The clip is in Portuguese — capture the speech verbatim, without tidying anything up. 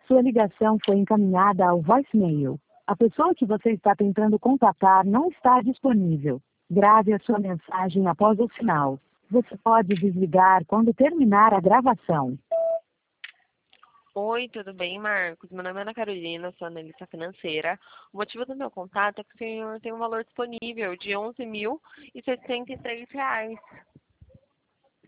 Sua ligação foi encaminhada ao voicemail. A pessoa que você está tentando contatar não está disponível. Grave a sua mensagem após o sinal. Você pode desligar quando terminar a gravação. Oi, tudo bem, Marcos? Meu nome é Ana Carolina, sou analista financeira. O motivo do meu contato é que o senhor tem um valor disponível de onze mil e setecentos e três reais.